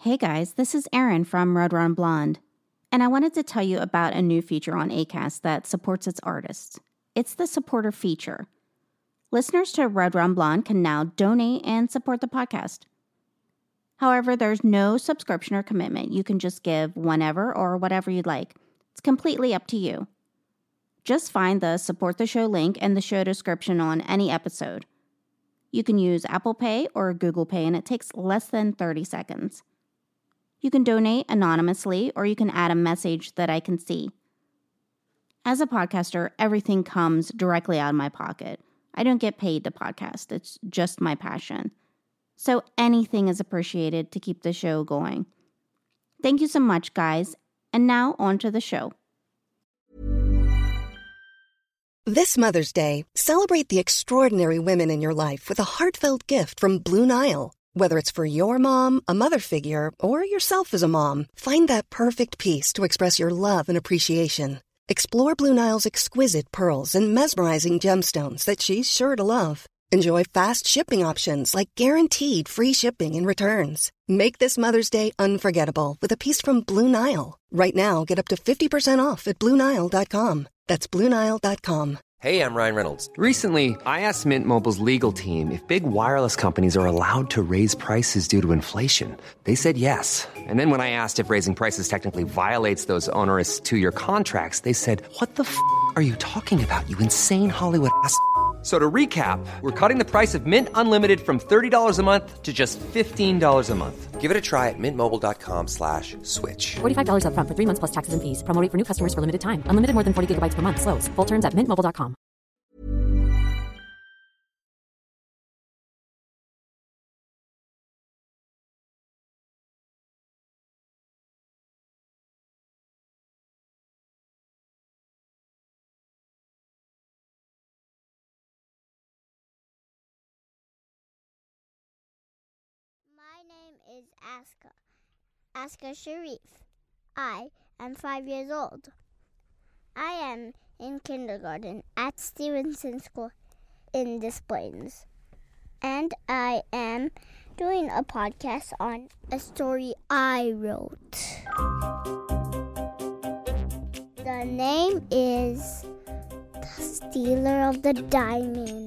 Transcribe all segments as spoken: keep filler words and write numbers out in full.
Hey guys, this is Erin from Red Run Blonde, and I wanted to tell you about a new feature on Acast that supports its artists. It's the supporter feature. Listeners to Red Run Blonde can now donate and support the podcast. However, there's no subscription or commitment. You can just give whenever or whatever you'd like. It's completely up to you. Just find the support the show link in the show description on any episode. You can use Apple Pay or Google Pay, and it takes less than thirty seconds. You can donate anonymously, or you can add a message that I can see. As a podcaster, everything comes directly out of my pocket. I don't get paid to podcast. It's just my passion. So anything is appreciated to keep the show going. Thank you so much, guys. And now on to the show. This Mother's Day, celebrate the extraordinary women in your life with a heartfelt gift from Blue Nile. Whether it's for your mom, a mother figure, or yourself as a mom, find that perfect piece to express your love and appreciation. Explore Blue Nile's exquisite pearls and mesmerizing gemstones that she's sure to love. Enjoy fast shipping options like guaranteed free shipping and returns. Make this Mother's Day unforgettable with a piece from Blue Nile. Right now, get up to fifty percent off at Blue Nile dot com. That's Blue Nile dot com. Hey, I'm Ryan Reynolds. Recently, I asked Mint Mobile's legal team if big wireless companies are allowed to raise prices due to inflation. They said yes. And then when I asked if raising prices technically violates those onerous two-year contracts, they said, "What the f*** are you talking about, you insane Hollywood ass f- So to recap, we're cutting the price of Mint Unlimited from thirty dollars a month to just fifteen dollars a month. Give it a try at mintmobile.com slash switch. forty-five dollars up front for three months plus taxes and fees. Promo rate for new customers for limited time. Unlimited more than forty gigabytes per month. Slows full terms at mint mobile dot com. My name is Aska, Aska Sharif. I am five years old. I am in kindergarten at Stevenson School in Des Plaines. And I am doing a podcast on a story I wrote. The name is The Stealer of the Diamond.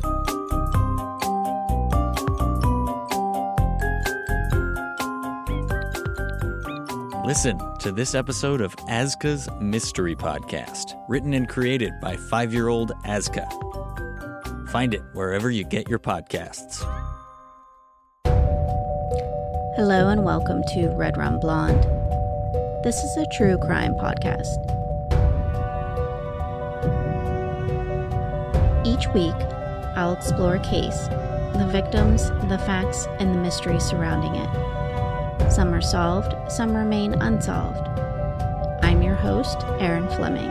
Listen to this episode of Aska's Mystery Podcast, written and created by five-year-old Aska. Find it wherever you get your podcasts. Hello and welcome to Red Run Blonde. This is a true crime podcast. Each week, I'll explore a case, the victims, the facts, and the mystery surrounding it. Some are solved, some remain unsolved. I'm your host, Erin Fleming.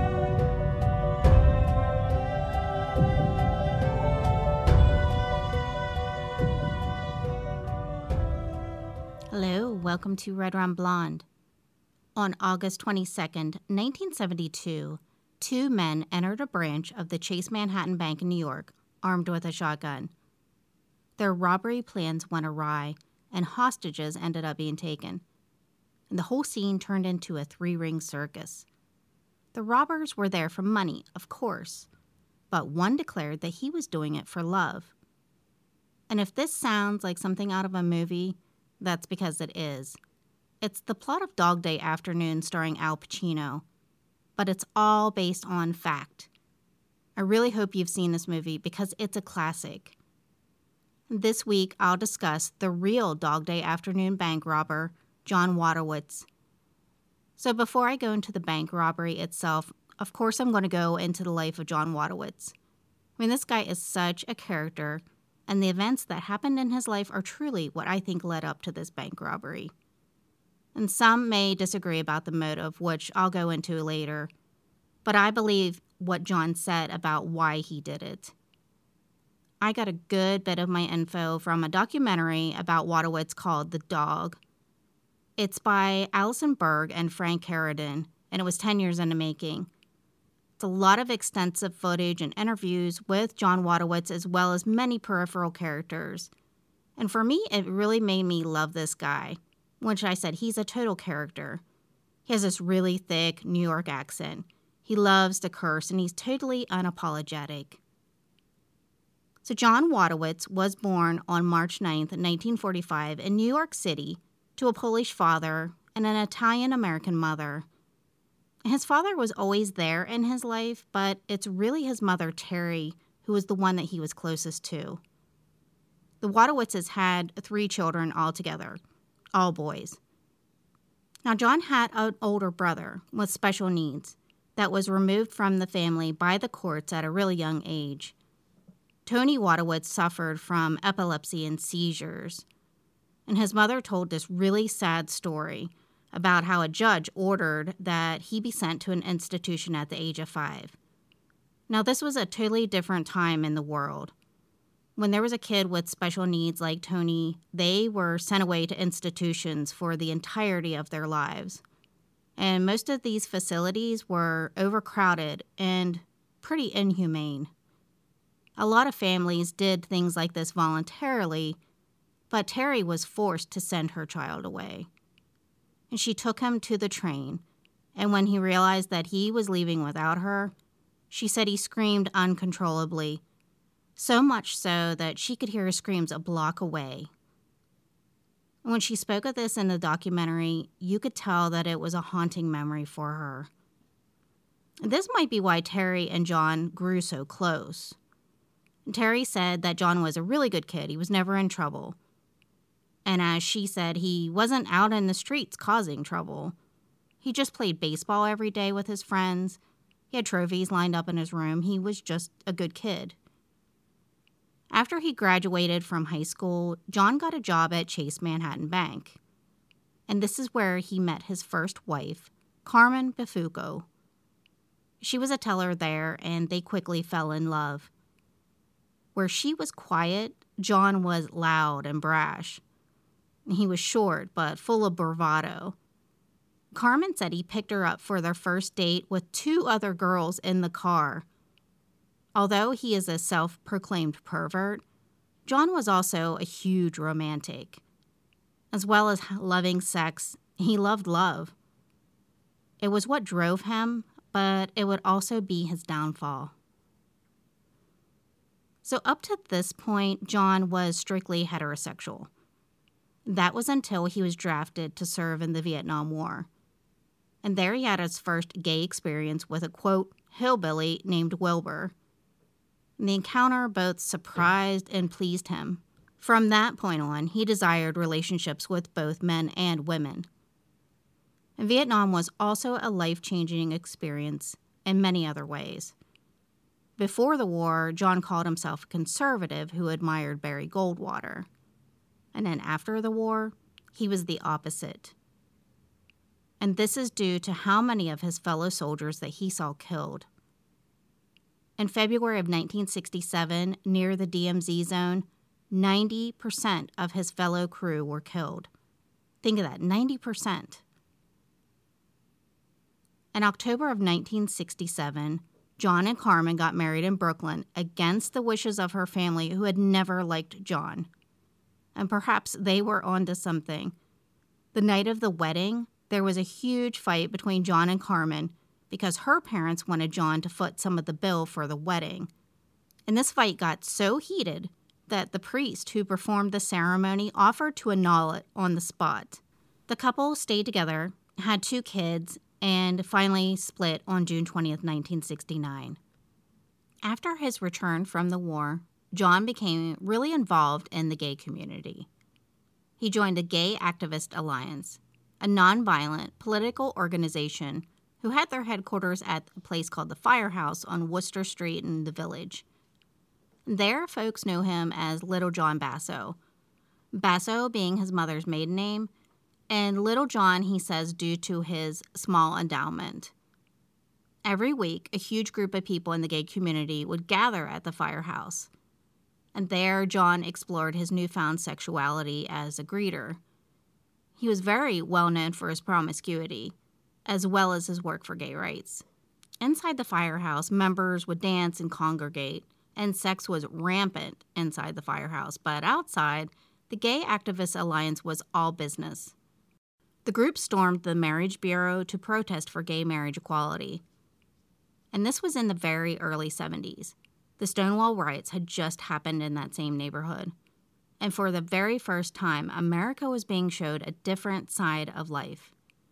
Hello, welcome to Red Run Blonde. On August twenty-second, nineteen seventy-two, two men entered a branch of the Chase Manhattan Bank in New York, armed with a shotgun. Their robbery plans went awry, and hostages ended up being taken. And the whole scene turned into a three-ring circus. The robbers were there for money, of course, but one declared that he was doing it for love. And if this sounds like something out of a movie, that's because it is. It's the plot of Dog Day Afternoon starring Al Pacino, but it's all based on fact. I really hope you've seen this movie because it's a classic. This week, I'll discuss the real Dog Day Afternoon bank robber, John Wadowitz. So before I go into the bank robbery itself, of course I'm going to go into the life of John Wadowitz. I mean, this guy is such a character, and the events that happened in his life are truly what I think led up to this bank robbery. And some may disagree about the motive, which I'll go into later, but I believe what John said about why he did it. I got a good bit of my info from a documentary about Wadowitz called The Dog. It's by Allison Berg and Frank Carradine, and it was ten years in the making. It's a lot of extensive footage and interviews with John Wadowitz as well as many peripheral characters. And for me, it really made me love this guy. which I said he's a total character. He has this really thick New York accent. He loves to curse, and he's totally unapologetic. So John Wojtowicz was born on March ninth, nineteen forty-five in New York City to a Polish father and an Italian-American mother. His father was always there in his life, but it's really his mother, Terry, who was the one that he was closest to. The Wojtowiczes had three children altogether, all boys. Now, John had an older brother with special needs that was removed from the family by the courts at a really young age. Tony Wojtowicz suffered from epilepsy and seizures, and his mother told this really sad story about how a judge ordered that he be sent to an institution at the age of five. Now, this was a totally different time in the world. When there was a kid with special needs like Tony, they were sent away to institutions for the entirety of their lives. And most of these facilities were overcrowded and pretty inhumane. A lot of families did things like this voluntarily, but Terry was forced to send her child away. And she took him to the train, and when he realized that he was leaving without her, she said he screamed uncontrollably, so much so that she could hear his screams a block away. When she spoke of this in the documentary, you could tell that it was a haunting memory for her. This might be why Terry and John grew so close. Terry said that John was a really good kid. He was never in trouble. And as she said, he wasn't out in the streets causing trouble. He just played baseball every day with his friends. He had trophies lined up in his room. He was just a good kid. After he graduated from high school, John got a job at Chase Manhattan Bank. And this is where he met his first wife, Carmen Bifuco. She was a teller there, and they quickly fell in love. Where she was quiet, John was loud and brash. He was short, but full of bravado. Carmen said he picked her up for their first date with two other girls in the car. Although he is a self-proclaimed pervert, John was also a huge romantic. As well as loving sex, he loved love. It was what drove him, but it would also be his downfall. So up to this point, John was strictly heterosexual. That was until he was drafted to serve in the Vietnam War. And there he had his first gay experience with a, quote, hillbilly named Wilbur. The encounter both surprised and pleased him. From that point on, he desired relationships with both men and women. And Vietnam was also a life-changing experience in many other ways. Before the war, John called himself a conservative who admired Barry Goldwater. And then after the war, he was the opposite. And this is due to how many of his fellow soldiers that he saw killed. In February of nineteen sixty-seven, near the D M Z zone, ninety percent of his fellow crew were killed. Think of that, ninety percent. In October of nineteen sixty-seven, John and Carmen got married in Brooklyn against the wishes of her family, who had never liked John. And perhaps they were onto something. The night of the wedding, there was a huge fight between John and Carmen because her parents wanted John to foot some of the bill for the wedding. And this fight got so heated that the priest who performed the ceremony offered to annul it on the spot. The couple stayed together, had two kids, and finally split on June twentieth, nineteen sixty-nine. After his return from the war, John became really involved in the gay community. He joined the Gay Activist Alliance, a nonviolent political organization who had their headquarters at a place called the Firehouse on Worcester Street in the Village. There, folks knew him as Little John Basso, Basso being his mother's maiden name, and Little John, he says, due to his small endowment. Every week, a huge group of people in the gay community would gather at the Firehouse. And there, John explored his newfound sexuality as a greeter. He was very well known for his promiscuity, as well as his work for gay rights. Inside the Firehouse, members would dance and congregate, and sex was rampant inside the Firehouse. But outside, the Gay Activist Alliance was all business. The group stormed the Marriage Bureau to protest for gay marriage equality. And this was in the very early seventies. The Stonewall riots had just happened in that same neighborhood. And for the very first time, America was being showed a different side of life.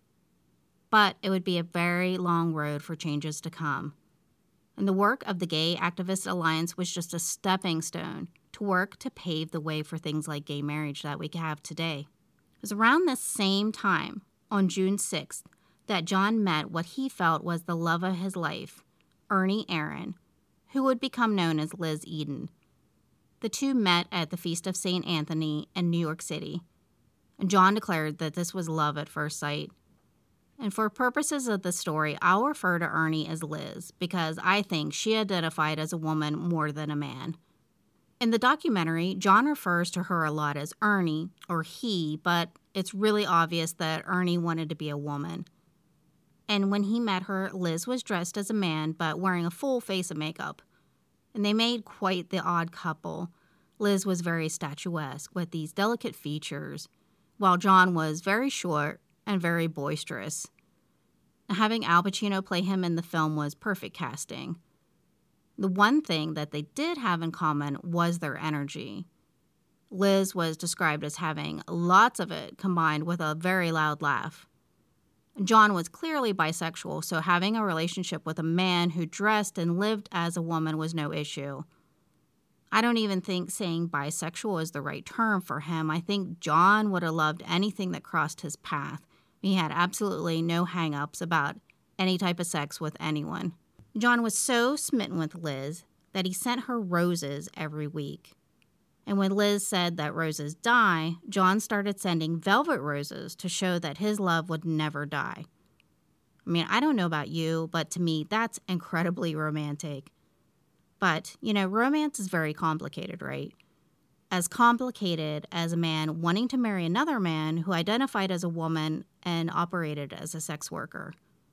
But it would be a very long road for changes to come. And the work of the Gay Activist Alliance was just a stepping stone to work to pave the way for things like gay marriage that we have today. It was around this same time, on June sixth, that John met what he felt was the love of his life, Ernie Aaron, who would become known as Liz Eden. The two met at the Feast of Saint Anthony in New York City, and John declared that this was love at first sight. And for purposes of the story, I'll refer to Ernie as Liz because I think she identified as a woman more than a man. In the documentary, John refers to her a lot as Ernie or he, but it's really obvious that Ernie wanted to be a woman. And when he met her, Liz was dressed as a man but wearing a full face of makeup. And they made quite the odd couple. Liz was very statuesque with these delicate features, while John was very short and very boisterous. Having Al Pacino play him in the film was perfect casting. The one thing that they did have in common was their energy. Liz was described as having lots of it combined with a very loud laugh. John was clearly bisexual, so having a relationship with a man who dressed and lived as a woman was no issue. I don't even think saying bisexual is the right term for him. I think John would have loved anything that crossed his path. He had absolutely no hang-ups about any type of sex with anyone. John was so smitten with Liz that he sent her roses every week. And when Liz said that roses die, John started sending velvet roses to show that his love would never die. I mean, I don't know about you, but to me, that's incredibly romantic. But, you know, romance is very complicated, right? As complicated as a man wanting to marry another man who identified as a woman and operated as a sex worker.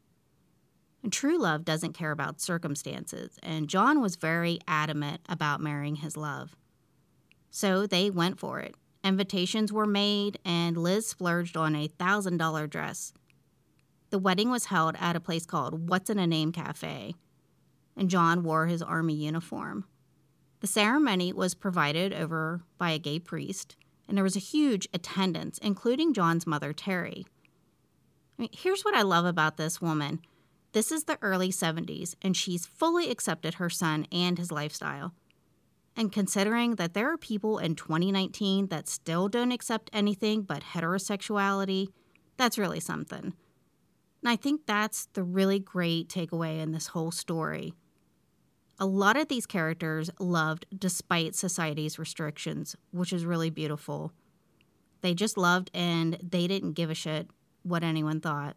And true love doesn't care about circumstances, and John was very adamant about marrying his love. So they went for it. Invitations were made, and Liz splurged on a one thousand dollars dress. The wedding was held at a place called What's in a Name Cafe, and John wore his army uniform. The ceremony was provided over by a gay priest, and there was a huge attendance, including John's mother, Terry. I mean, here's what I love about this woman. This is the early seventies, and she's fully accepted her son and his lifestyle. And considering that there are people in twenty nineteen that still don't accept anything but heterosexuality, that's really something. And I think that's the really great takeaway in this whole story. A lot of these characters loved despite society's restrictions, which is really beautiful. They just loved and they didn't give a shit what anyone thought.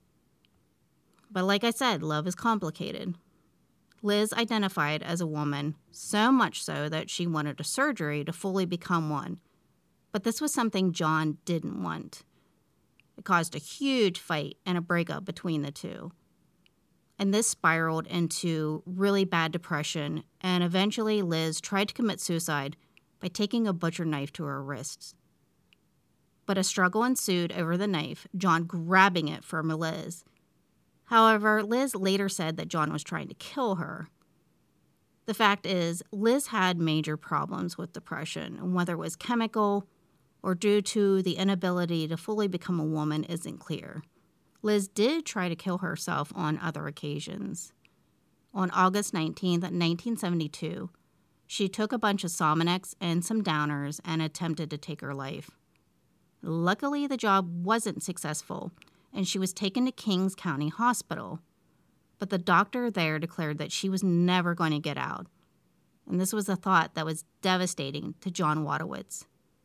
But like I said, love is complicated. Liz identified as a woman, so much so that she wanted a surgery to fully become one. But this was something John didn't want. It caused a huge fight and a breakup between the two. And this spiraled into really bad depression, and eventually Liz tried to commit suicide by taking a butcher knife to her wrists. But a struggle ensued over the knife, John grabbing it from Liz. However, Liz later said that John was trying to kill her. The fact is, Liz had major problems with depression, and whether it was chemical or due to the inability to fully become a woman isn't clear. Liz did try to kill herself on other occasions. On August nineteenth, nineteen seventy-two, she took a bunch of Sominex and some downers and attempted to take her life. Luckily, the job wasn't successful, and she was taken to Kings County Hospital. But the doctor there declared that she was never going to get out. And this was a thought that was devastating to John Wadowitz.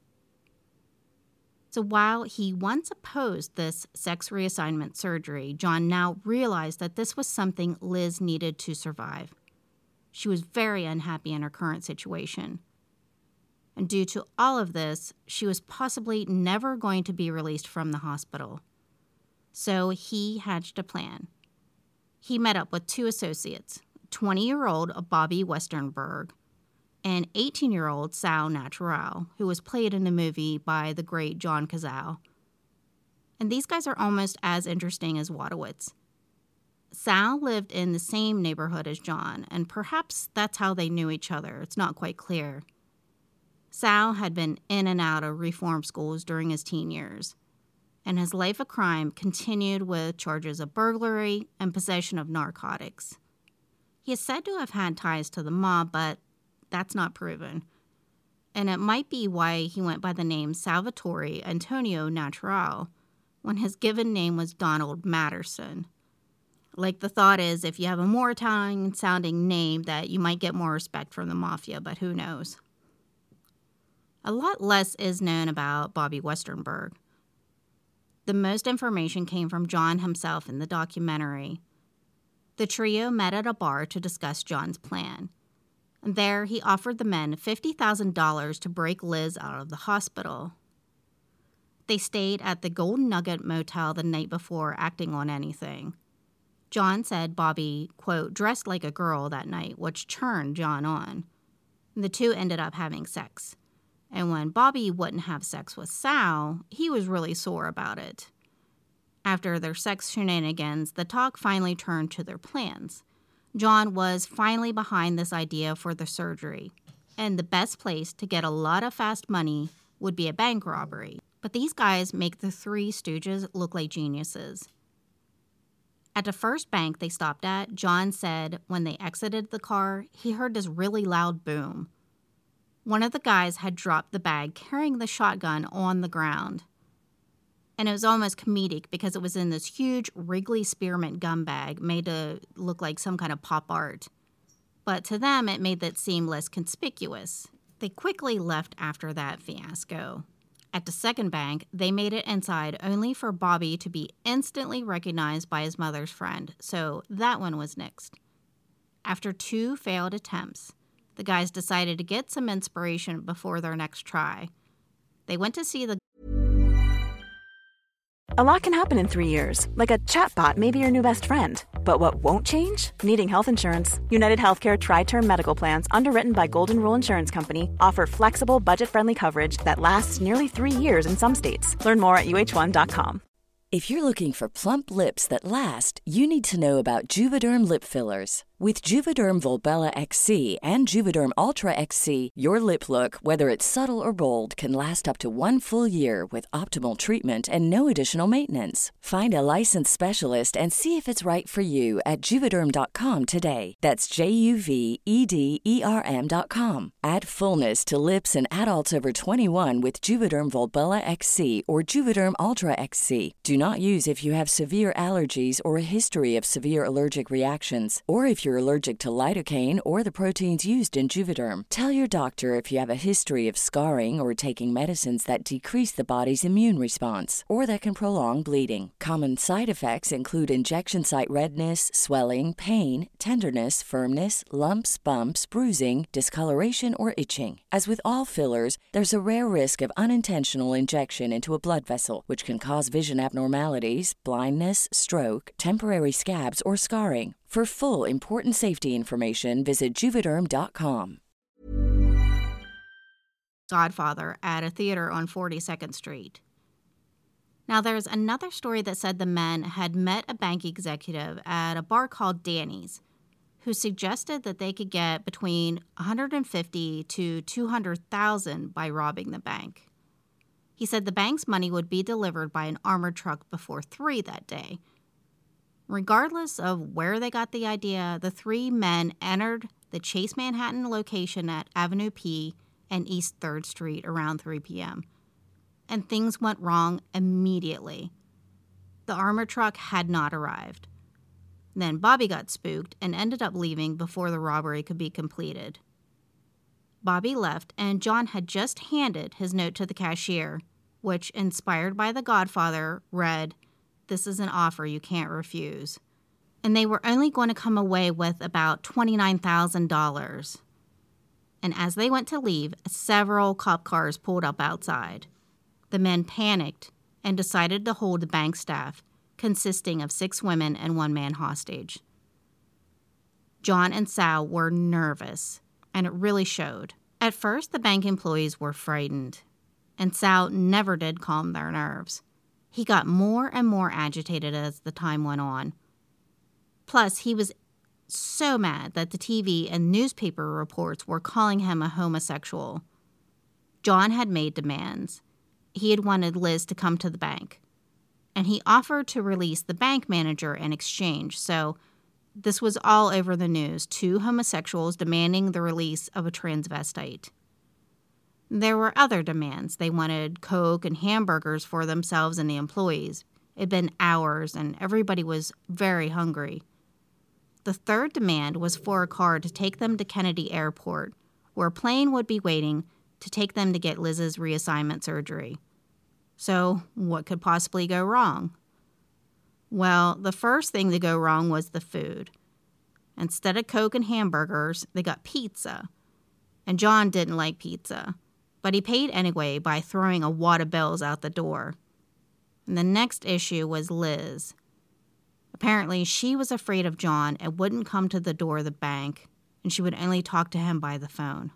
So while he once opposed this sex reassignment surgery, John now realized that this was something Liz needed to survive. She was very unhappy in her current situation. And due to all of this, she was possibly never going to be released from the hospital. So he hatched a plan. He met up with two associates, twenty-year-old Bobby Westernberg and eighteen-year-old Sal Natural, who was played in the movie by the great John Cazale. And these guys are almost as interesting as Wojtowicz. Sal lived in the same neighborhood as John, and perhaps that's how they knew each other. It's not quite clear. Sal had been in and out of reform schools during his teen years, and his life of crime continued with charges of burglary and possession of narcotics. He is said to have had ties to the mob, but that's not proven. And it might be why he went by the name Salvatore Antonio Natural, when his given name was Donald Matterson. Like, the thought is, if you have a more Italian-sounding name, that you might get more respect from the mafia, but who knows? A lot less is known about Bobby Westerberg. The most information came from John himself in the documentary. The trio met at a bar to discuss John's plan. And there, he offered the men fifty thousand dollars to break Liz out of the hospital. They stayed at the Golden Nugget Motel the night before acting on anything. John said Bobby, quote, dressed like a girl that night, which turned John on. The two ended up having sex. And when Bobby wouldn't have sex with Sal, he was really sore about it. After their sex shenanigans, the talk finally turned to their plans. John was finally behind this idea for the surgery, and the best place to get a lot of fast money would be a bank robbery. But these guys make the Three Stooges look like geniuses. At the first bank they stopped at, John said when they exited the car, he heard this really loud boom. One of the guys had dropped the bag carrying the shotgun on the ground. And it was almost comedic because it was in this huge Wrigley Spearmint gun bag made to look like some kind of pop art. But to them, it made that seem less conspicuous. They quickly left after that fiasco. At the second bank, they made it inside only for Bobby to be instantly recognized by his mother's friend, so that one was nixed. After two failed attempts, the guys decided to get some inspiration before their next try. They went to see the A lot can happen in three years, like a chatbot may be your new best friend. But what won't change? Needing health insurance. United Healthcare Tri-Term Medical Plans, underwritten by Golden Rule Insurance Company, offer flexible, budget-friendly coverage that lasts nearly three years in some states. Learn more at U H one dot com. If you're looking for plump lips that last, you need to know about Juvederm lip fillers. With Juvederm Volbella X C and Juvederm Ultra X C, your lip look, whether it's subtle or bold, can last up to one full year with optimal treatment and no additional maintenance. Find a licensed specialist and see if it's right for you at Juvederm dot com today. That's J U V E D E R M dot com. Add fullness to lips in adults over twenty-one with Juvederm Volbella X C or Juvederm Ultra X C. Do not use if you have severe allergies or a history of severe allergic reactions, or if you're allergic to lidocaine or the proteins used in Juvederm. Tell your doctor if you have a history of scarring or taking medicines that decrease the body's immune response or that can prolong bleeding. Common side effects include injection site redness, swelling, pain, tenderness, firmness, lumps, bumps, bruising, discoloration, or itching. As with all fillers, there's a rare risk of unintentional injection into a blood vessel, which can cause vision abnormalities, blindness, stroke, temporary scabs, or scarring. For full, important safety information, visit Juvederm dot com. Godfather at a theater on forty-second Street. Now, there's another story that said the men had met a bank executive at a bar called Danny's, who suggested that they could get between one hundred fifty thousand to two hundred thousand dollars by robbing the bank. He said the bank's money would be delivered by an armored truck before three that day. Regardless of where they got the idea, the three men entered the Chase Manhattan location at Avenue P and East third Street around three p.m. And things went wrong immediately. The armored truck had not arrived. Then Bobby got spooked and ended up leaving before the robbery could be completed. Bobby left, and John had just handed his note to the cashier, which, inspired by The Godfather, read, "This is an offer you can't refuse." And they were only going to come away with about twenty-nine thousand dollars. And as they went to leave, several cop cars pulled up outside. The men panicked and decided to hold the bank staff, consisting of six women and one man hostage. John and Sal were nervous, and it really showed. At first, the bank employees were frightened, and Sal never did calm their nerves. He got more and more agitated as the time went on. Plus, he was so mad that the T V and newspaper reports were calling him a homosexual. John had made demands. He had wanted Liz to come to the bank, and he offered to release the bank manager in exchange. So this was all over the news, two homosexuals demanding the release of a transvestite. There were other demands. They wanted Coke and hamburgers for themselves and the employees. It had been hours, and everybody was very hungry. The third demand was for a car to take them to Kennedy Airport, where a plane would be waiting to take them to get Liz's reassignment surgery. So, what could possibly go wrong? Well, the first thing to go wrong was the food. Instead of Coke and hamburgers, they got pizza. And John didn't like pizza, but he paid anyway by throwing a wad of bills out the door. And the next issue was Liz. Apparently, she was afraid of John and wouldn't come to the door of the bank, and she would only talk to him by the phone.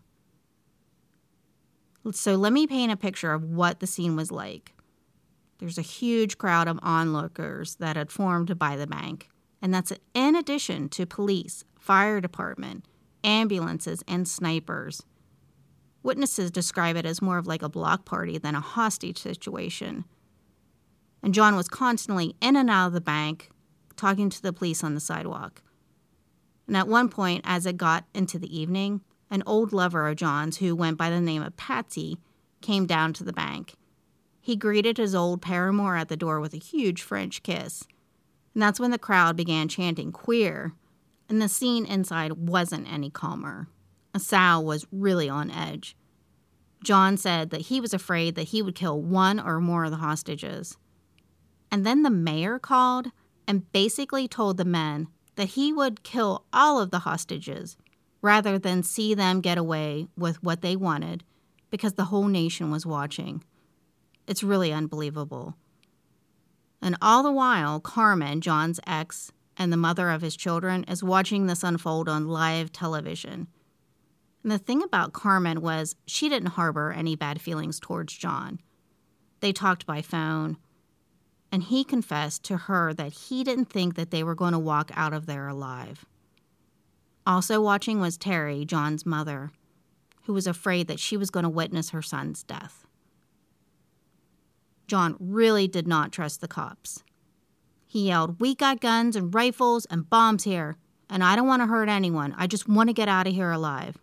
So let me paint a picture of what the scene was like. There's a huge crowd of onlookers that had formed by the bank, and that's in addition to police, fire department, ambulances, and snipers. Witnesses describe it as more of like a block party than a hostage situation. And John was constantly in and out of the bank, talking to the police on the sidewalk. And at one point, as it got into the evening, an old lover of John's, who went by the name of Patsy, came down to the bank. He greeted his old paramour at the door with a huge French kiss. And that's when the crowd began chanting queer, and the scene inside wasn't any calmer. Sal was really on edge. John said that he was afraid that he would kill one or more of the hostages. And then the mayor called and basically told the men that he would kill all of the hostages rather than see them get away with what they wanted because the whole nation was watching. It's really unbelievable. And all the while, Carmen, John's ex, and the mother of his children, is watching this unfold on live television. And the thing about Carmen was she didn't harbor any bad feelings towards John. They talked by phone, and he confessed to her that he didn't think that they were going to walk out of there alive. Also watching was Terry, John's mother, who was afraid that she was going to witness her son's death. John really did not trust the cops. He yelled, "We got guns and rifles and bombs here, and I don't want to hurt anyone. I just want to get out of here alive."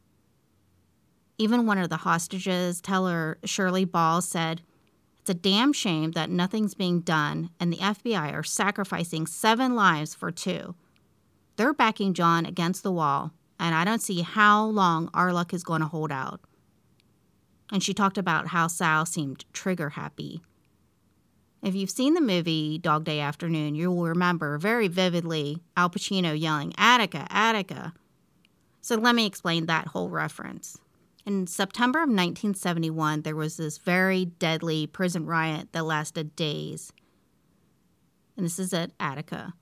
Even one of the hostages, teller Shirley Ball, said, "It's a damn shame that nothing's being done, and the F B I are sacrificing seven lives for two. They're backing John against the wall, and I don't see how long our luck is going to hold out." And she talked about how Sal seemed trigger-happy. If you've seen the movie Dog Day Afternoon, you will remember very vividly Al Pacino yelling, "Attica, Attica." So let me explain that whole reference. In September of nineteen seventy-one, there was this very deadly prison riot that lasted days. And this is at Attica.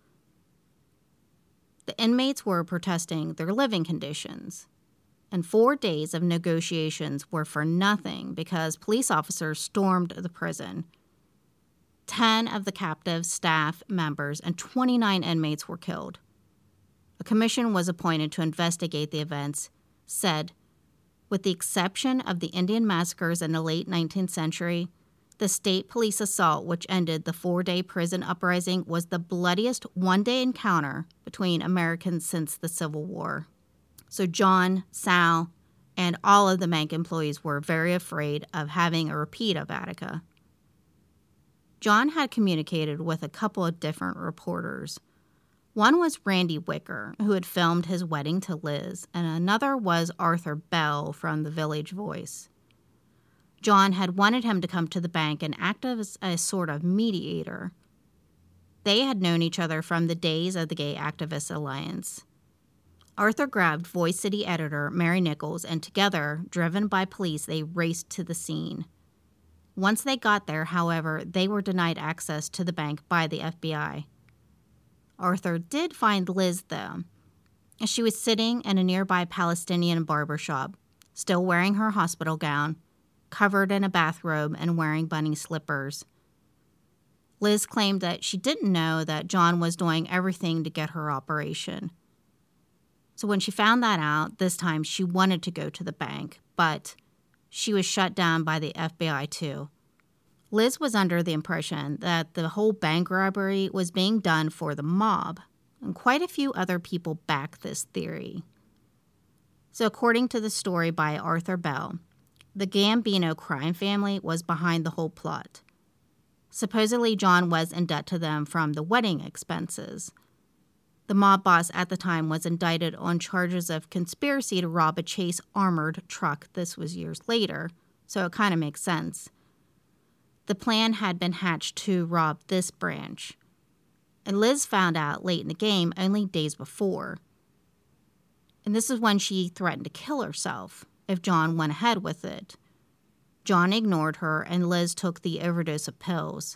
The inmates were protesting their living conditions. And four days of negotiations were for nothing because police officers stormed the prison. Ten of the captive staff members and twenty-nine inmates were killed. A commission was appointed to investigate the events, said, with the exception of the Indian massacres in the late nineteenth century, the state police assault which ended the four-day prison uprising was the bloodiest one-day encounter between Americans since the Civil War. So John, Sal, and all of the bank employees were very afraid of having a repeat of Attica. John had communicated with a couple of different reporters. One was Randy Wicker, who had filmed his wedding to Liz, and another was Arthur Bell from the Village Voice. John had wanted him to come to the bank and act as a sort of mediator. They had known each other from the days of the Gay Activist Alliance. Arthur grabbed Voice City editor Mary Nichols, and together, driven by police, they raced to the scene. Once they got there, however, they were denied access to the bank by the F B I. Arthur did find Liz, though. She was sitting in a nearby Palestinian barber shop, still wearing her hospital gown, covered in a bathrobe and wearing bunny slippers. Liz claimed that she didn't know that John was doing everything to get her operation. So when she found that out, this time she wanted to go to the bank, but she was shut down by the F B I too. Liz was under the impression that the whole bank robbery was being done for the mob, and quite a few other people backed this theory. So according to the story by Arthur Bell, the Gambino crime family was behind the whole plot. Supposedly, John was in debt to them from the wedding expenses. The mob boss at the time was indicted on charges of conspiracy to rob a Chase armored truck. This was years later, so it kind of makes sense. The plan had been hatched to rob this branch, and Liz found out late in the game, only days before. And this is when she threatened to kill herself if John went ahead with it. John ignored her, and Liz took the overdose of pills.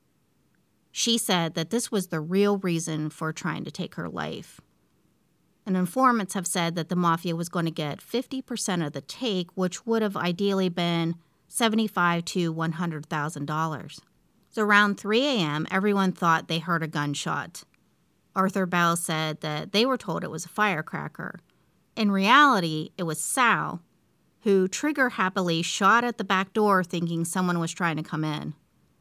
She said that this was the real reason for trying to take her life. And informants have said that the mafia was going to get fifty percent of the take, which would have ideally been seventy-five thousand to one hundred thousand dollars. So around three a.m., everyone thought they heard a gunshot. Arthur Bell said that they were told it was a firecracker. In reality, it was Sal, who trigger-happily shot at the back door thinking someone was trying to come in.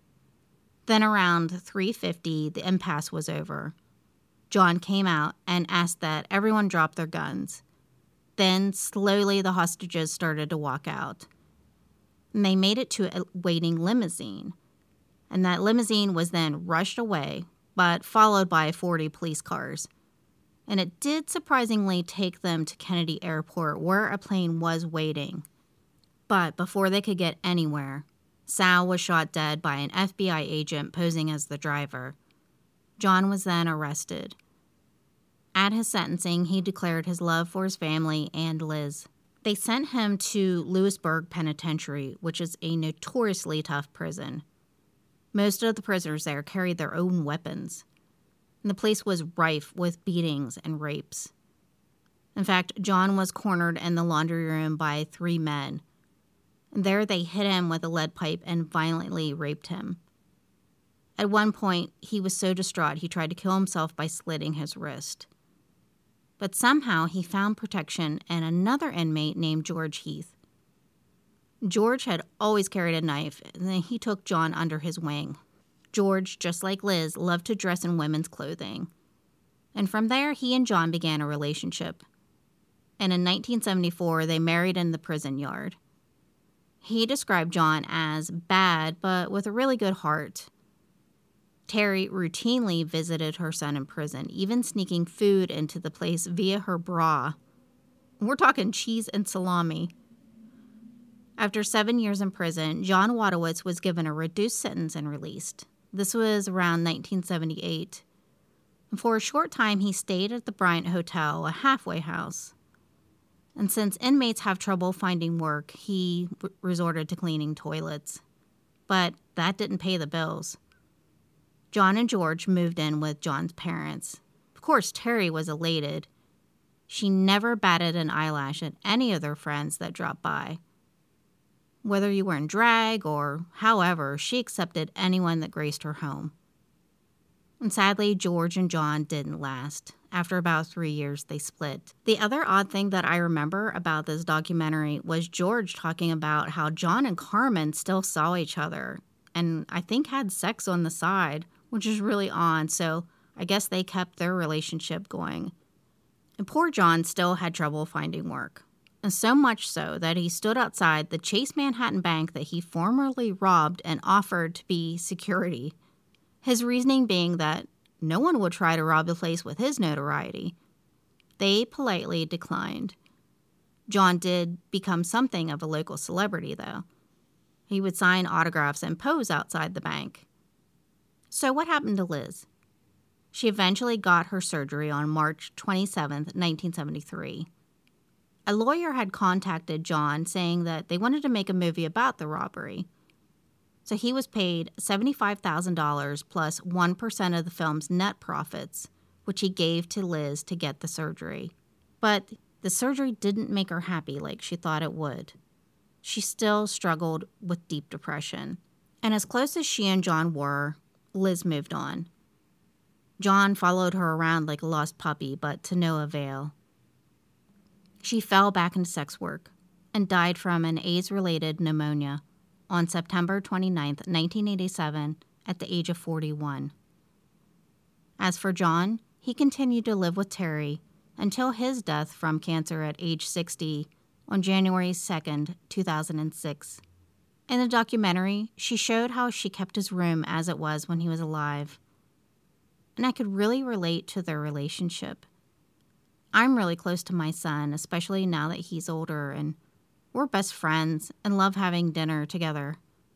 Then around three fifty, the impasse was over. John came out and asked that everyone drop their guns. Then, slowly, the hostages started to walk out. And they made it to a waiting limousine. And that limousine was then rushed away, but followed by forty police cars. And it did surprisingly take them to Kennedy Airport, where a plane was waiting. But before they could get anywhere, Sal was shot dead by an F B I agent posing as the driver. John was then arrested. At his sentencing, he declared his love for his family and Liz. They sent him to Lewisburg Penitentiary, which is a notoriously tough prison. Most of the prisoners there carried their own weapons, and the place was rife with beatings and rapes. In fact, John was cornered in the laundry room by three men. And there they hit him with a lead pipe and violently raped him. At one point, he was so distraught he tried to kill himself by slitting his wrist. But somehow he found protection in another inmate named George Heath. George had always carried a knife, and then he took John under his wing. George, just like Liz, loved to dress in women's clothing. And from there, he and John began a relationship. And in nineteen seventy-four, they married in the prison yard. He described John as bad, but with a really good heart. Terry routinely visited her son in prison, even sneaking food into the place via her bra. We're talking cheese and salami. After seven years in prison, John Wadowitz was given a reduced sentence and released. This was around nineteen seventy-eight. And for a short time, he stayed at the Bryant Hotel, a halfway house. And since inmates have trouble finding work, he r- resorted to cleaning toilets. But that didn't pay the bills. John and George moved in with John's parents. Of course, Terry was elated. She never batted an eyelash at any of their friends that dropped by. Whether you were in drag or however, she accepted anyone that graced her home. And sadly, George and John didn't last. After about three years, they split. The other odd thing that I remember about this documentary was George talking about how John and Carmen still saw each other and I think had sex on the side, which is really odd, so I guess they kept their relationship going. And poor John still had trouble finding work, and so much so that he stood outside the Chase Manhattan Bank that he formerly robbed and offered to be security. His reasoning being that no one would try to rob the place with his notoriety. They politely declined. John did become something of a local celebrity, though. He would sign autographs and pose outside the bank. So what happened to Liz? She eventually got her surgery on March twenty-seventh, nineteen seventy-three. A lawyer had contacted John saying that they wanted to make a movie about the robbery. So he was paid seventy-five thousand dollars plus one percent of the film's net profits, which he gave to Liz to get the surgery. But the surgery didn't make her happy like she thought it would. She still struggled with deep depression. And as close as she and John were, Liz moved on. John followed her around like a lost puppy, but to no avail. She fell back into sex work and died from an AIDS-related pneumonia on September twenty-ninth, nineteen eighty-seven, at the age of forty-one. As for John, he continued to live with Terry until his death from cancer at age sixty on January second, two thousand six. In the documentary, she showed how she kept his room as it was when he was alive. And I could really relate to their relationship. I'm really close to my son, especially now that he's older, and we're best friends and love having dinner together.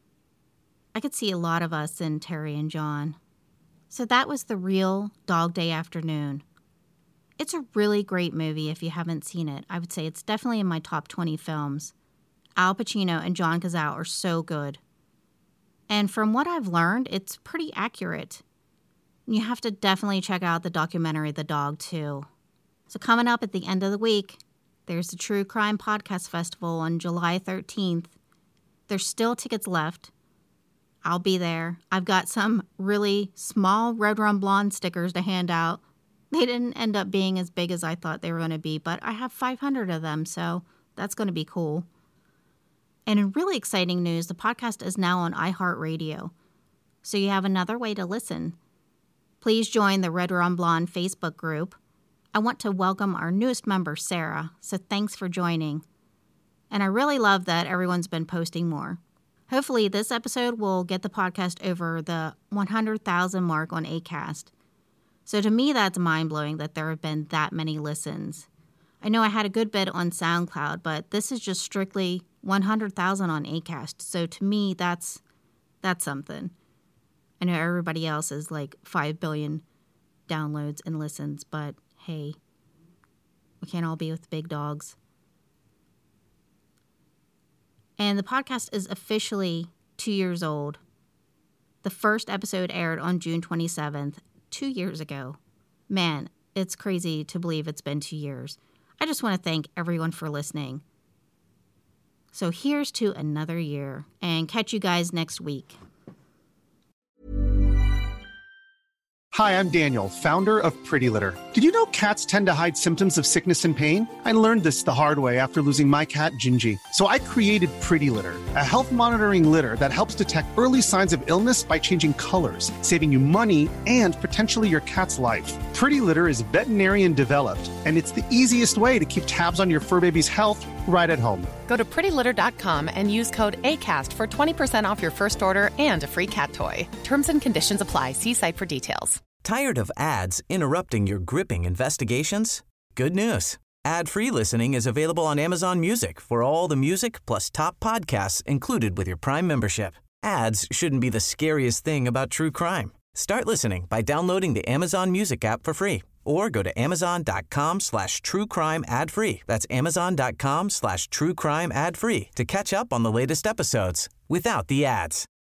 I could see a lot of us in Terry and John. So that was The Real Dog Day Afternoon. It's a really great movie if you haven't seen it. I would say it's definitely in my top twenty films. Al Pacino and John Cazale are so good. And from what I've learned, it's pretty accurate. You have to definitely check out the documentary The Dog, too. So coming up at the end of the week, there's the True Crime Podcast Festival on July thirteenth. There's still tickets left. I'll be there. I've got some really small Red Rum Blonde stickers to hand out. They didn't end up being as big as I thought they were going to be, but I have five hundred of them, so that's going to be cool. And in really exciting news, the podcast is now on iHeartRadio, so you have another way to listen. Please join the Red Rum Blonde Facebook group. I want to welcome our newest member, Sarah, so thanks for joining. And I really love that everyone's been posting more. Hopefully this episode will get the podcast over the one hundred thousand mark on Acast. So to me, that's mind-blowing that there have been that many listens. I know I had a good bit on SoundCloud, but this is just strictly one hundred thousand on Acast. So to me, that's that's something. I know everybody else is like five billion downloads and listens, but hey, we can't all be with big dogs. And the podcast is officially two years old. The first episode aired on June twenty-seventh, two years ago. Man, it's crazy to believe it's been two years. I just want to thank everyone for listening. So here's to another year, and catch you guys next week. Hi, I'm Daniel, founder of Pretty Litter. Did you know cats tend to hide symptoms of sickness and pain? I learned this the hard way after losing my cat, Gingy. So I created Pretty Litter, a health monitoring litter that helps detect early signs of illness by changing colors, saving you money and potentially your cat's life. Pretty Litter is veterinarian developed, and it's the easiest way to keep tabs on your fur baby's health right at home. Go to pretty litter dot com and use code ACAST for twenty percent off your first order and a free cat toy. Terms and conditions apply. See site for details. Tired of ads interrupting your gripping investigations? Good news. Ad-free listening is available on Amazon Music for all the music plus top podcasts included with your Prime membership. Ads shouldn't be the scariest thing about true crime. Start listening by downloading the Amazon Music app for free or go to amazon.com slash true crime ad free. That's amazon.com slash true crime ad free to catch up on the latest episodes without the ads.